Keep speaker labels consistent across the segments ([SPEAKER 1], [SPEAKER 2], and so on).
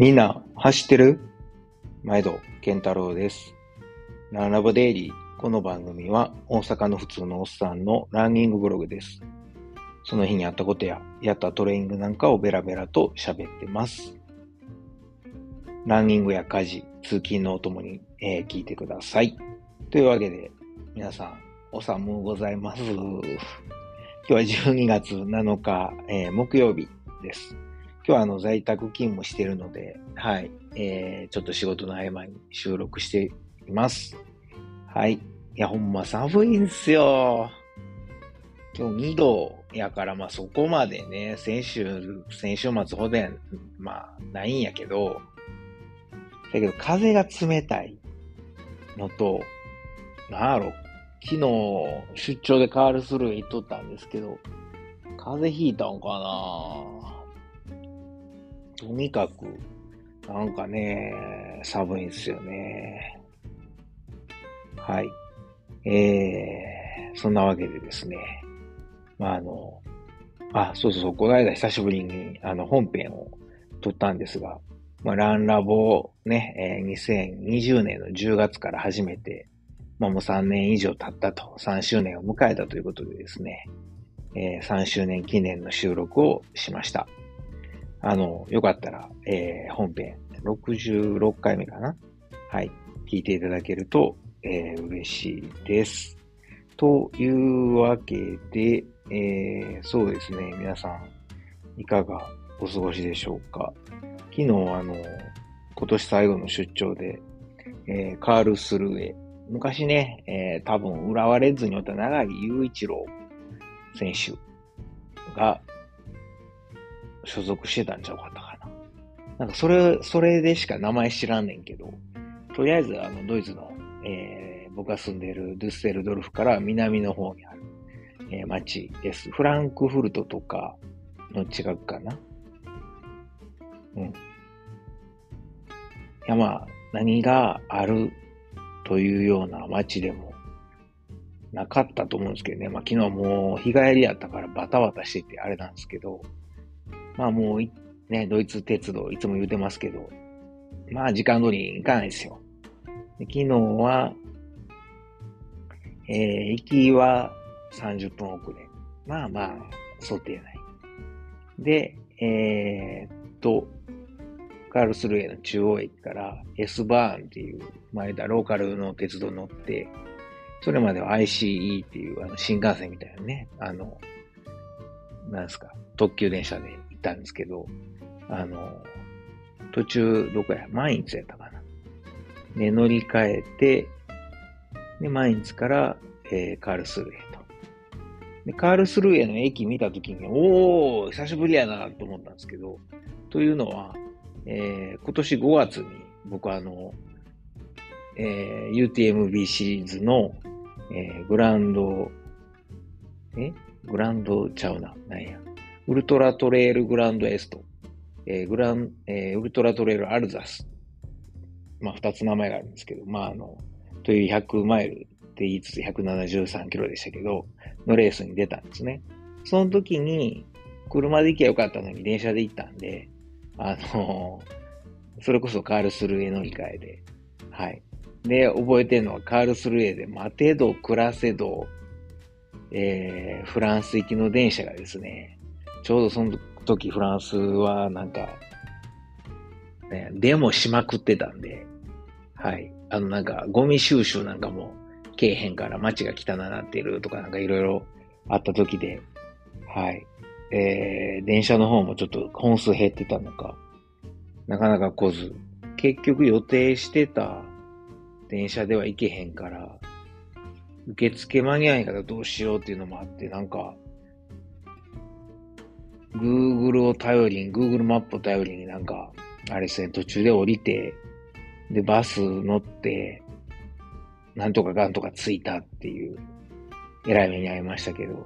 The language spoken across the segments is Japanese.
[SPEAKER 1] みんな走ってる？毎度健太郎です。ランラボデイリー。この番組は大阪の普通のおっさんのランニングブログです。その日にあったことややったトレーニングなんかをベラベラと喋ってます。ランニングや家事、通勤のお供に、聞いてください。というわけで皆さんお寒うございます。今日は12月7日、木曜日です。今日は在宅勤務しているので、はい、ちょっと仕事の合間に収録しています。はい。いや、ほんま寒いんすよ。今日2度やから、そこまでね、先週末ほどや、ないんやけど、だけど風が冷たいのと、なんやろ、昨日出張でカールスルー行っとったんですけど、風邪ひいたんかな。とにかく、なんかね、寒いんですよね。はい。そんなわけでですね。そうそう、この間久しぶりに、本編を撮ったんですが、ランラボをね、2020年の10月から始めて、もう3年以上経ったと、3周年を迎えたということでですね、3周年記念の収録をしました。よかったら、本編66回目かな。はい。聞いていただけると、嬉しいです。というわけで、そうですね。皆さん、いかがお過ごしでしょうか。昨日、今年最後の出張で、カールスルーへ、昔ね、多分、浦和レッズにおった長木雄一郎選手が所属してたんちゃうかったかな。なんかそれでしか名前知らんねんけど、とりあえずドイツの、僕が住んでいるドゥッセルドルフから南の方にある、町です。フランクフルトとかの近くかな。うん。いや何があるというような町でもなかったと思うんですけどね。昨日もう日帰りやったからバタバタしててあれなんですけど、もうね、ドイツ鉄道いつも言うてますけど、時間通りに行かないですよ。で昨日は、行きは30分遅れ。想定内。で、カールスルーへの中央駅から S バーンっていう、ローカルの鉄道に乗って、それまでは ICE っていう新幹線みたいなね、特急電車で行ったんですけど、途中、どこや、マインツやったかな。で、乗り換えて、で、マインツから、カールスルーへと。で、カールスルーへの駅見たときに、おー、久しぶりやなと思ったんですけど、というのは、今年5月に僕はUTMB シリーズの、グランドちゃうな、ウルトラトレイルグランドエスト、ウルトラトレイルアルザス。二つ名前があるんですけど、という100マイルって言いつつ173キロでしたけど、のレースに出たんですね。その時に、車で行きゃよかったのに電車で行ったんで、それこそカールスルーへ乗り換えで、はい。で、覚えてるのはカールスルーへで待てど暮らせど、フランス行きの電車がですね、ちょうどその時フランスはデモしまくってたんで、はい。ゴミ収集なんかもけえへんから街が汚なっているとかいろいろあった時で、はい。電車の方もちょっと本数減ってたのか、なかなか来ず、結局予定してた電車では行けへんから、受付間に合い方どうしようっていうのもあって、Google マップを頼りにあれですね、途中で降りて、で、バス乗って、なんとかかんとか着いたっていう、偉い目に遭いましたけど、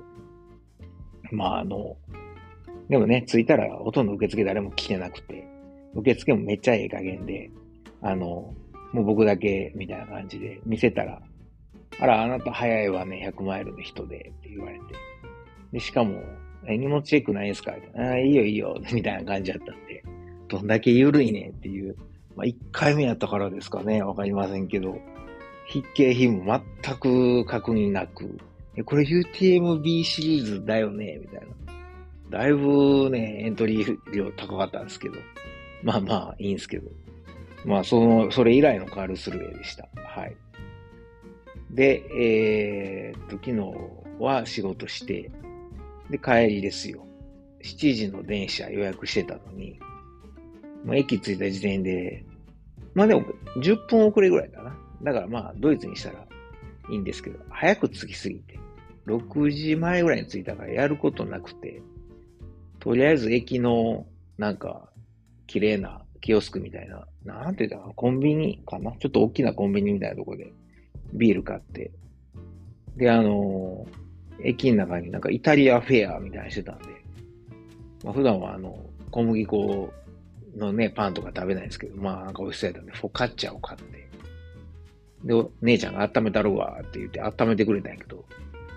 [SPEAKER 1] でもね、着いたらほとんど受付誰も来てなくて、受付もめっちゃええ加減で、もう僕だけみたいな感じで見せたら、あなた早いわね、100マイルの人でって言われて。で、しかも、荷物チェックないんすかいいよいいよ、みたいな感じだったんで、 どんだけ緩いねんっていう。まあ、1回目やったからですかね。わかりませんけど。筆形比も全く確認なく。これ UTMB シリーズだよねみたいな。だいぶね、エントリー料高かったんですけど。まあまあ、いいんですけど。まあ、それ以来のカールスルウェイでした。はい。で、昨日は仕事して、で、帰りですよ。7時の電車予約してたのに、もう駅着いた時点で、まあでも10分遅れぐらいかな。だからまあドイツにしたらいいんですけど、早く着きすぎて、6時前ぐらいに着いたからやることなくて、とりあえず駅のなんか綺麗なキオスクみたいな、なんて言ったかな、コンビニかな、ちょっと大きなコンビニみたいなところでビール買って、で、駅の中になんかイタリアフェアみたいにしてたんで、まあ、普段は小麦粉のね、パンとか食べないんですけど、まあなんか美味しそうやったんで、フォカッチャを買って、で、姉ちゃんが温めたるわって言って温めてくれたんやけど、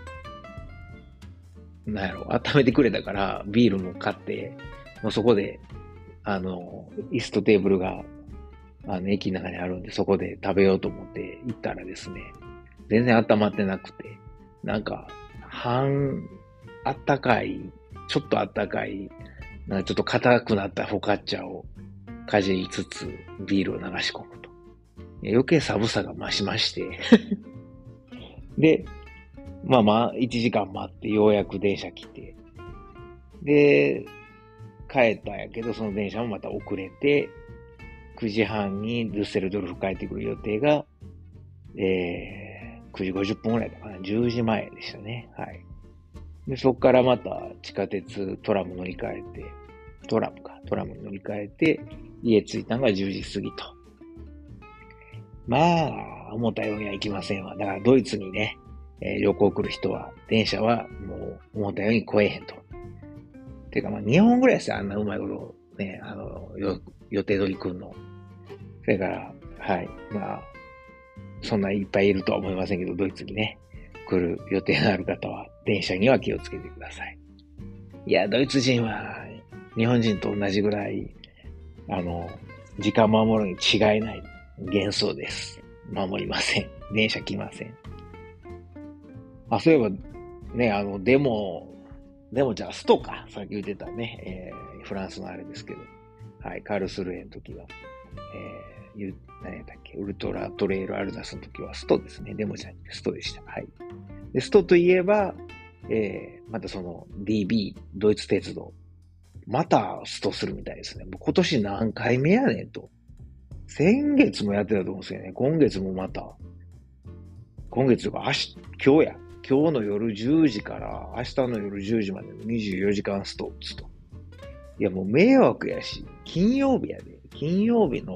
[SPEAKER 1] なんやろ、温めてくれたからビールも買って、もうそこで、椅子とテーブルが、駅の中にあるんで、そこで食べようと思って行ったらですね、全然温まってなくて、なんか、あったかい、ちょっとあったかい、なんかちょっと硬くなったフォカッチャをかじりつつ、ビールを流し込むと。余計寒さが増しましてで、まあまあ、1時間待ってようやく電車来て、で、帰ったんやけど、その電車もまた遅れて、9時半にドゥッセルドルフ帰ってくる予定が、9時50分ぐらいだかな、10時前でしたね。はい。で、そこからまた地下鉄、トラム乗り換えて、トラムに乗り換えて、家着いたのが10時過ぎと。まあ、思ったようにはいきませんわ。だからドイツにね、旅行来る人は、電車はもう思ったように来えへんと。てかまあ日本ぐらいですよ、あんなうまいことね、予定通り来るの。それから、はい、まあ、そんないっぱいいるとは思いませんけど、ドイツにね、来る予定のある方は、電車には気をつけてください。いや、ドイツ人は、日本人と同じぐらい、時間守るに違いない幻想です。守りません。電車来ません。あ、そういえば、ね、じゃあ、ストか。さっき言ってたね、フランスのあれですけど。はい、カールスルーエの時は、何やったっけ、ウルトラトレイルアルザスの時はストですね。デモじゃなくてストでした。はい。で、ストといえば、またその DB、ドイツ鉄道。またストするみたいですね。もう今年何回目やねんと。先月もやってたと思うんですよね。今月もまた。今月とか今日や。今日の夜10時から明日の夜10時までの24時間ストッツと。いやもう迷惑やし、金曜日やで。金曜日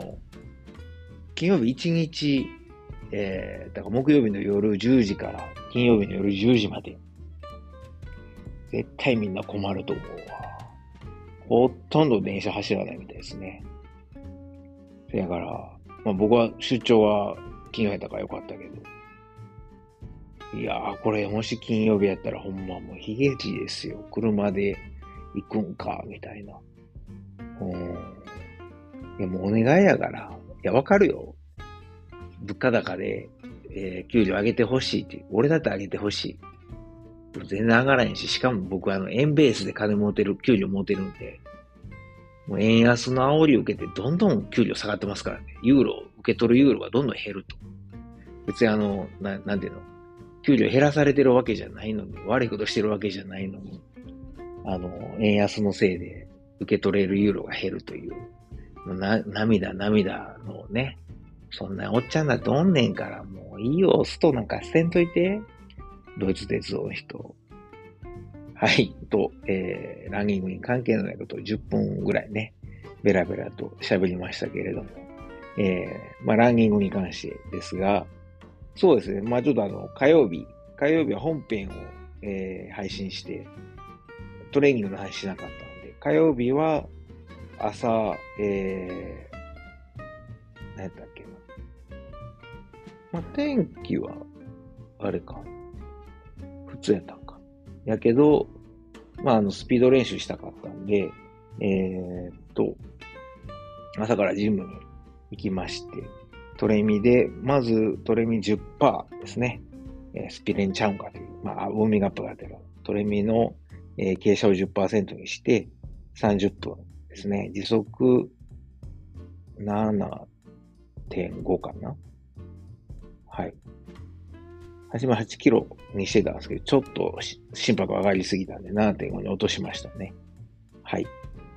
[SPEAKER 1] 1日、だから木曜日の夜10時から金曜日の夜10時まで。絶対みんな困ると思うわ。ほとんど電車走らないみたいですね。だから、まあ僕は出張は金曜やったからよかったけど。いやー、これもし金曜日やったらほんまもう悲劇ですよ。車で行くんか、みたいな。いやもうお願いやから。いや、わかるよ。物価高で、給料上げてほしいって。俺だって上げてほしい。全然上がらへんし、しかも僕は円ベースで給料持てるんで、もう円安の煽りを受けてどんどん給料下がってますからね。受け取るユーロがどんどん減ると。別になんていうの、給料減らされてるわけじゃないのに、悪いことしてるわけじゃないのに、円安のせいで受け取れるユーロが減るという、涙のね、そんなおっちゃんだっておんねんから、もういいよ、ストなんかせんといて。ドイツ鉄道の人。はい。ランニングに関係のないことを10分ぐらいね、ベラベラと喋りましたけれども、まあ、ランニングに関してですが、そうですね。まあ、ちょっと火曜日は本編を、配信して、トレーニングの話しなかったので、火曜日は朝、何やったっけな。まあ、天気は、あれか。普通やったんか。やけど、まあ、スピード練習したかったんで、 朝からジムに行きまして、トレミで、まずトレミ10%ですね。スピレンちゃうんかという、ウォーミングアップが出る。トレミの、傾斜を 10% にして30分ですね。時速 7.5 かな。はい。初め8キロにしてたんですけど、ちょっと心拍上がりすぎたんで 7.5 に落としましたね。はい。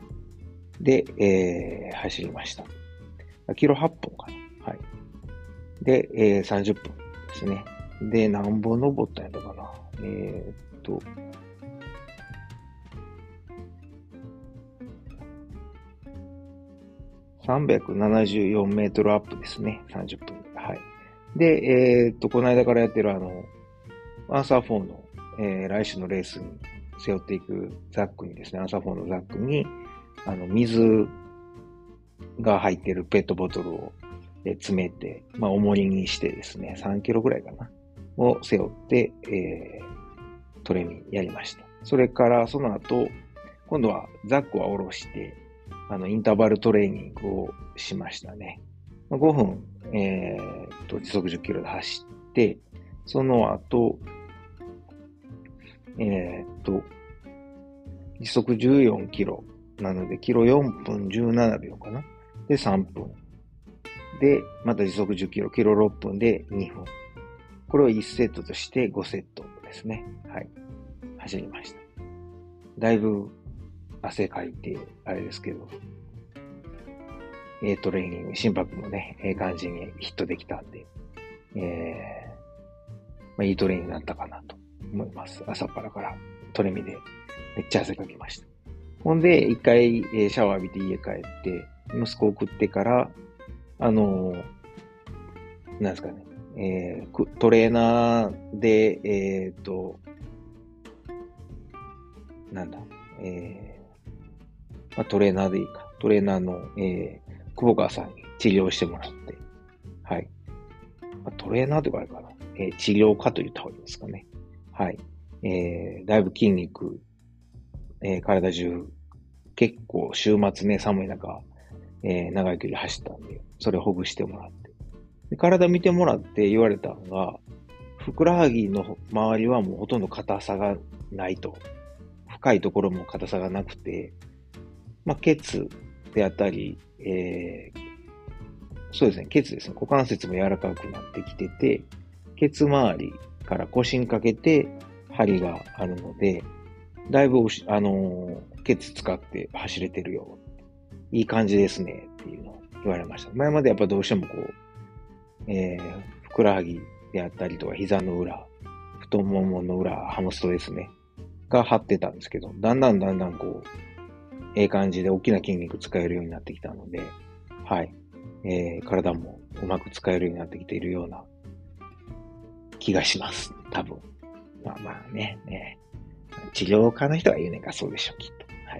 [SPEAKER 1] で、走りました。キロ8分かな。はい。で、30分ですね。で、何本登ったんやったかな。374メートルアップですね。30分。はい。で、この間からやってるアンサー4の、来週のレースに背負っていくザックにですね、アンサー4のザックに、水が入っているペットボトルを詰めて、重りにしてですね、3キロぐらいかな、を背負って、トレミやりました。それから、その後、今度はザックは下ろして、インターバルトレーニングをしましたね。5分、時速10キロで走って、その後、時速14キロなので、キロ4分17秒かな。で、3分。で、また時速10キロ、キロ6分で2分。これを1セットとして5セットですね。はい。走りました。だいぶ汗かいて、あれですけど、トレーニング、心拍もね、感じにヒットできたんで、いいトレーニングになったかなと思います。朝っぱらからトレミでめっちゃ汗かきました。ほんで、一回、シャワー浴びて家帰って、息子を送ってから、なんですかね、トレーナーで、なんだ、トレーナーでいいか。トレーナーの、久保川さんに治療してもらって、はい。トレーナーとかあれかな。治療家と言った方がいいですかね。はい。だいぶ筋肉、体中、結構週末ね、寒い中、長い距離走ったんで、それをほぐしてもらって。で、体見てもらって言われたのが、ふくらはぎの周りはもうほとんど硬さがないと。深いところも硬さがなくて、ケツであったり、そうですね、ケツですね。股関節も柔らかくなってきてて、ケツ周りから腰にかけて針があるので、だいぶ、ケツ使って走れてるよ。いい感じですね。っていうのを言われました。前までやっぱどうしてもふくらはぎであったりとか、膝の裏、太ももの裏、ハムストですね。が張ってたんですけど、だんだん感じで大きな筋肉使えるようになってきたので、はい。体もうまく使えるようになってきているような気がします。多分。ね。治療家の人が言うねんか、そうでしょう、きっと。はい。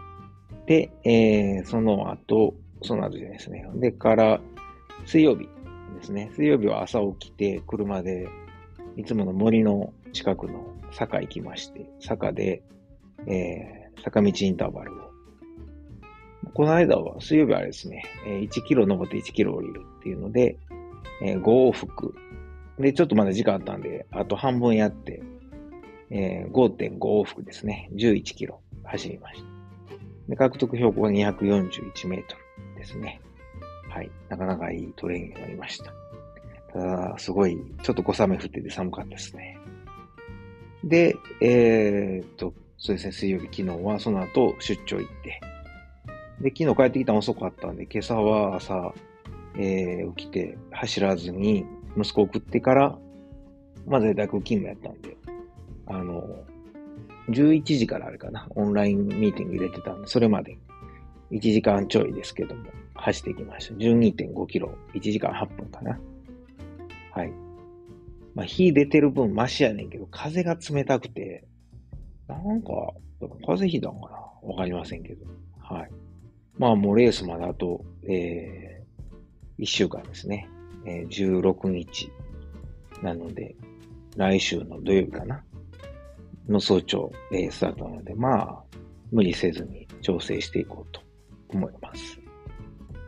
[SPEAKER 1] で、その後じゃないですね。で、水曜日ですね。水曜日は朝起きて、車で、いつもの森の近くの坂行きまして、坂で、坂道インターバルを。この間は、水曜日はですね、1キロ登って1キロ降りるっていうので、5往復。で、ちょっとまだ時間あったんで、あと半分やって、5.5 往復ですね。11キロ走りました。で、獲得標高が241メートルですね。はい。なかなかいいトレーニングになりました。ただ、すごい、ちょっと小雨降ってて寒かったですね。で、そうですね、水曜日、昨日はその後出張行って、で、昨日帰ってきたの遅かったんで、今朝は朝、起きて走らずに、息子を送ってから、在宅勤務やったんで、11時からあれかな、オンラインミーティング入れてたんで、それまで1時間ちょいですけども、走ってきました。12.5 キロ、1時間8分かな。はい。火出てる分マシやねんけど、風が冷たくて、なんか、風邪ひいたんかなわかりませんけど。はい。もうレースまであと、1週間ですね。16日なので、来週の土曜日かなの早朝、スタートなので、無理せずに調整していこうと思います。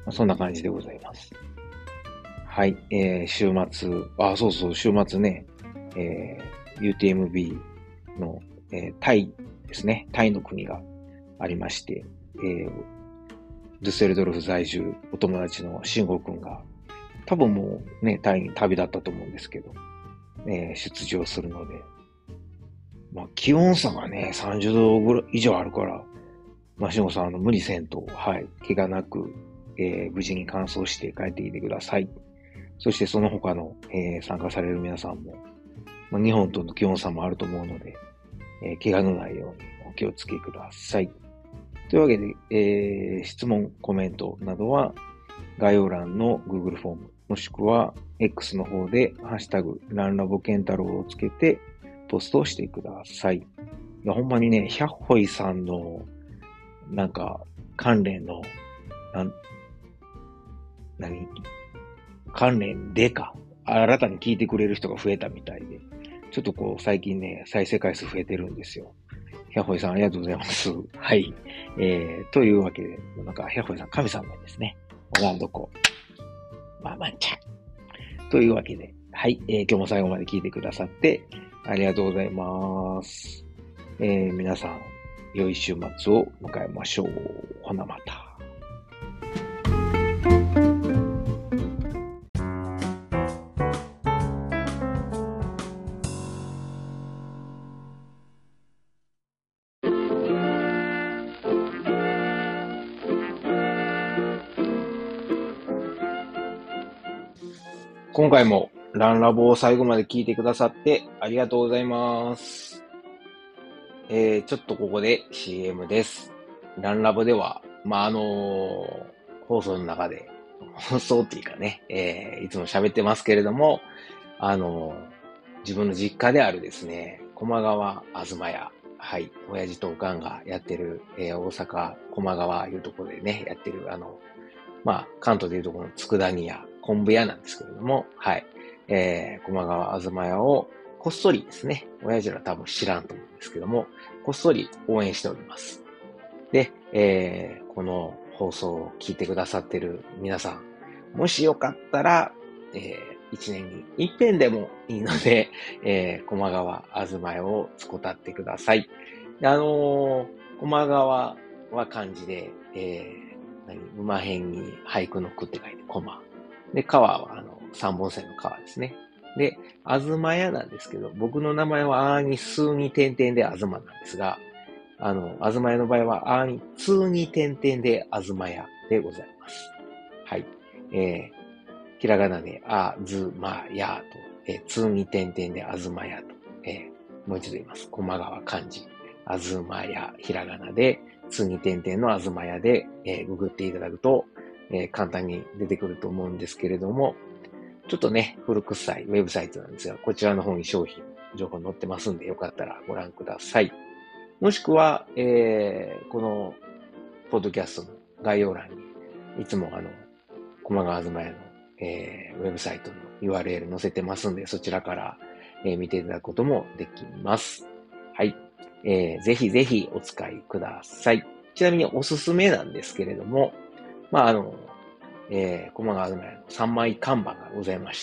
[SPEAKER 1] そんな感じでございます。はい。週末、そうそう、週末ね、UTMB の、タイですね。タイの国がありまして、ドゥッセルドルフ在住お友達の慎吾くんが、多分もうね、タイに旅立ったと思うんですけど、出場するので、まあ、気温差がね、30度ぐらい以上あるから、まあ、慎吾さん、無理せんと、はい、怪我なく、無事に完走して帰ってきてください。そしてその他の、参加される皆さんも、まあ、日本との気温差もあると思うので、怪我のないようにお気をつけください。というわけで、質問、コメントなどは概要欄の Google フォーム、もしくは X の方でハッシュタグランラボケンタロウをつけてポストをしてください。いや、ほんまにね、百歩井さんのなんか関連の、関連でか。新たに聞いてくれる人が増えたみたいで、ちょっとこう最近ね、再生回数増えてるんですよ。百歩井さんありがとうございます。はい。というわけで、なんか百歩井さん神様ですね。おらんどこ。まあまあちゃん。というわけで、はい。今日も最後まで聞いてくださってありがとうございます。皆さん、良い週末を迎えましょう。ほなまた。今回もランラボを最後まで聞いてくださってありがとうございます。ちょっとここで CM です。ランラボでは、放送の中で、放送っていうかね、いつも喋ってますけれども、自分の実家であるですね、駒川あずま屋、はい、親父とおかんがやってる、大阪駒川いうところでね、やってる、関東でいうところの佃煮屋、昆布屋なんですけれども、はい、駒川あずま屋をこっそりですね、親父ら多分知らんと思うんですけども、こっそり応援しております。で、この放送を聞いてくださってる皆さん、もしよかったら、一年に一遍でもいいので、駒川あずま屋をつこたってください。で駒川は漢字で、馬辺に俳句の句って書いて駒。で、川は三本線の川ですね。で、あずま屋なんですけど、僕の名前はあーに数に点々であずまなんですが、あずま屋の場合はあーに通に点々であずま屋でございます。はい。ひらがなであずまやと、通に点々であずまやと、もう一度言います。駒川漢字。あずまや、ひらがなで、通に点々のあずまやで、ググっていただくと、簡単に出てくると思うんですけれども、ちょっとね、古臭いウェブサイトなんですが、こちらの方に商品、情報載ってますんで、よかったらご覧ください。もしくは、この、ポッドキャストの概要欄に、いつも駒川あずまやの、ウェブサイトの URL 載せてますんで、そちらから、見ていただくこともできます。はい。ぜひぜひお使いください。ちなみにおすすめなんですけれども、駒川あずまやの3枚看板がございまして、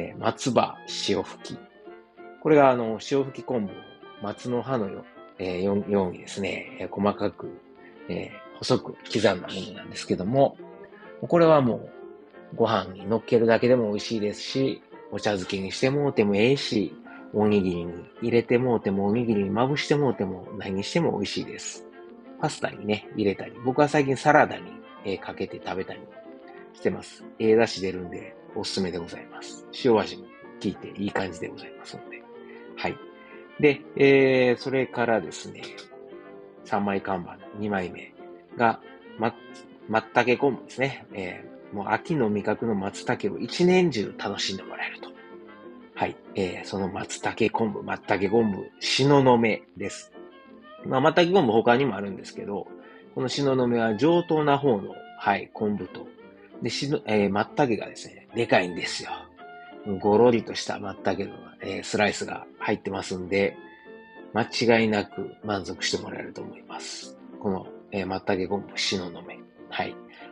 [SPEAKER 1] 松葉塩吹き。これが塩吹き昆布を松の葉のようにですね、細かく、細く刻んだものなんですけども、これはもうご飯に乗っけるだけでも美味しいですし、お茶漬けにしてもうてもええし、おにぎりに入れてもうても、おにぎりにまぶしてもうても、何にしても美味しいです。パスタにね、入れたり、僕は最近サラダに、かけて食べたりしてます。出汁出るんでおすすめでございます。塩味も効いていい感じでございますので。はい。で、それからですね、3枚看板、2枚目が、松茸昆布ですね。もう秋の味覚の松茸を一年中楽しんでもらえると。はい。その松茸昆布、東雲です。松茸昆布他にもあるんですけど、この東雲は上等な方の、はい、昆布と、で、松茸がですね、でかいんですよ。ごろりとした松茸の、スライスが入ってますんで、間違いなく満足してもらえると思います。この、松茸昆布東雲。はい。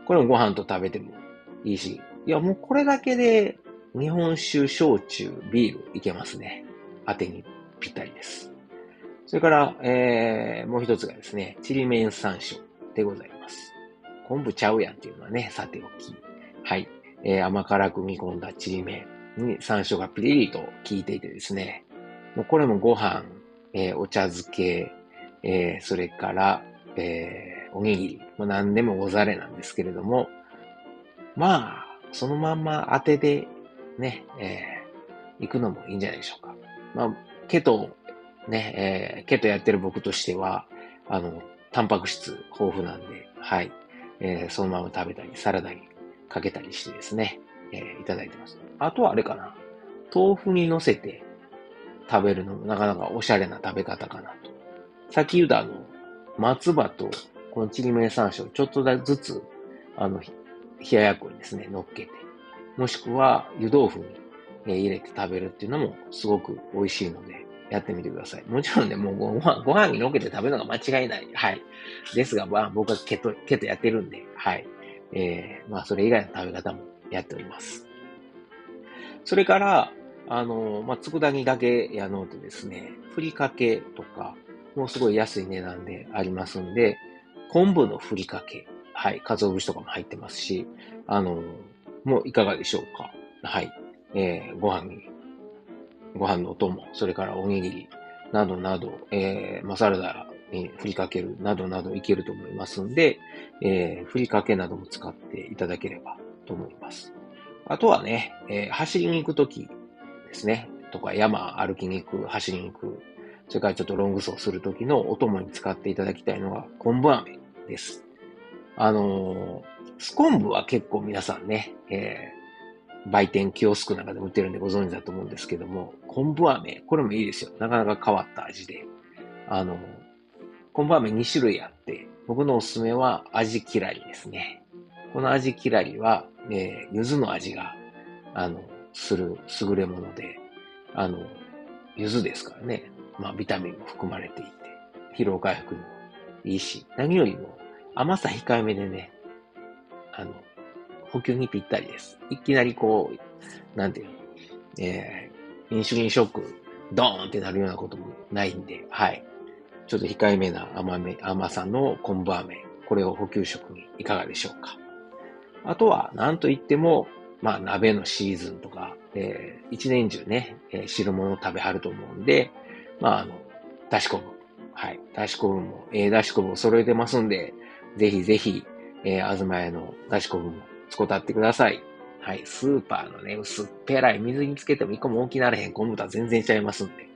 [SPEAKER 1] これもご飯と食べてもいいし、いやもうこれだけで日本酒、焼酎、ビールいけますね。当てにぴったりです。それから、もう一つがですね、ちりめん山椒でございます。昆布ちゃうやんっていうのはね、さておき。はい。甘辛く煮込んだちりめんに山椒がピリリと効いていてですね、もうこれもご飯、お茶漬け、それから、おにぎり、何でもござれなんですけれども、まあ、そのまんま当てでね、行くのもいいんじゃないでしょうか。まあ、ケトね、ケトやってる僕としては、タンパク質豊富なんで、はい。そのまま食べたり、サラダにかけたりしてですね、いただいてます。あとはあれかな。豆腐に乗せて食べるのもなかなかおしゃれな食べ方かなと。さっき言った松葉とこのちりめん山椒ちょっとずつ、冷ややっこにですね、乗っけて、もしくは湯豆腐に入れて食べるっていうのもすごく美味しいので、やってみてください。もちろんね、もうご飯に乗っけて食べるのが間違いない。はい。ですが、まあ、僕はケトやってるんで、はい。まあ、それ以外の食べ方もやっております。それから、佃煮だけやのうとですね、ふりかけとか、もうすごい安い値段でありますんで、昆布のふりかけ、はい、鰹節とかも入ってますし、もういかがでしょうか。はい。ご飯のお供、それからおにぎり、などなど、サラダにふりかける、などなどいけると思いますんで、ふりかけなども使っていただければと思います。あとはね、走りに行くときですね、とか山歩きに行く、走りに行く、それからちょっとロング走するときのお供に使っていただきたいのが昆布飴です。スコンブは結構皆さんね、売店、キオスクなんかで売ってるんでご存知だと思うんですけども、昆布飴、これもいいですよ。なかなか変わった味で。昆布飴2種類あって、僕のおすすめは味きらりですね。この味きらりは、柚子の味が、する優れもので、柚子ですからね。まあ、ビタミンも含まれていて、疲労回復にもいいし、何よりも甘さ控えめでね、補給にぴったりです。いきなりこう、なんていうの、インシュリンショック、ドーンってなるようなこともないんで、はい。ちょっと控えめな甘さの昆布飴、これを補給食にいかがでしょうか。あとは、なんといっても、まあ、鍋のシーズンとか、一年中ね、汁物を食べはると思うんで、まあ、だし昆布。はい。だし昆布も、だし昆布を揃えてますんで、ぜひぜひ、あずまやのだし昆布も使ってってください。はい。スーパーのね、薄っぺらい水につけても一個も大きなれへん昆布とは全然ちゃいますんで、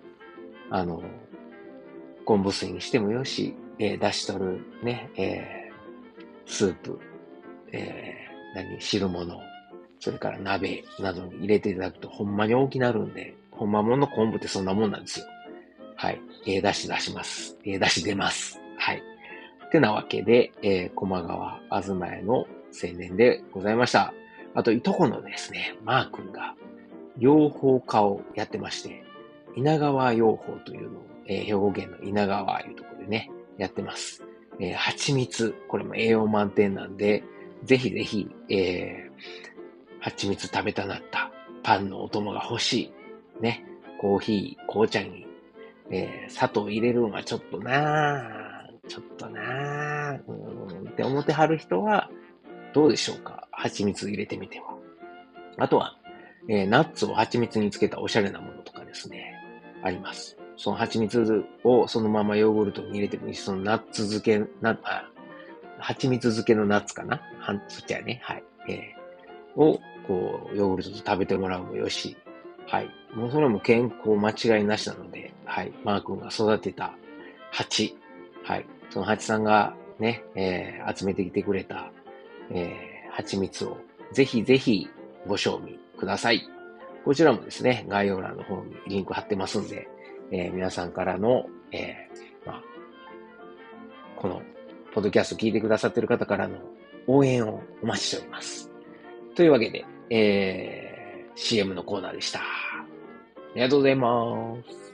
[SPEAKER 1] 昆布水にしてもよし、だし取るね、スープ、汁物、それから鍋などに入れていただくとほんまに大きなるんで、ほんまもんの昆布ってそんなもんなんですよ。はい。出し出します。出し出ます。はい。ってなわけで、駒川あずまやの青年でございました。あと、いとこのですね、マー君が養蜂家をやってまして、稲川養蜂というのを、兵庫県の稲川いうところでね、やってます。蜂蜜、これも栄養満点なんで、ぜひぜひ、蜂蜜食べたなったパンのお供が欲しい。ね。コーヒー、紅茶に、砂糖入れるのはちょっとなぁ、ちょっとなぁ、って思ってはる人は、どうでしょうか。蜂蜜入れてみては。あとは、ナッツを蜂蜜につけたおしゃれなものとかですね、あります。その蜂蜜をそのままヨーグルトに入れてもいいし、そのナッツ漬け、蜂蜜漬けのナッツかなそっちやね。はい。を、こう、ヨーグルトと食べてもらうもよし。はい。もうそれも健康間違いなしなので、はい。マー君が育てた蜂。はい。その蜂さんがね、集めてきてくれた、蜂蜜をぜひぜひご賞味ください。こちらもですね、概要欄の方にリンク貼ってますんで、皆さんからの、この、ポッドキャスト聞いてくださっている方からの応援をお待ちしております。というわけで、CM のコーナーでした。ありがとうございます。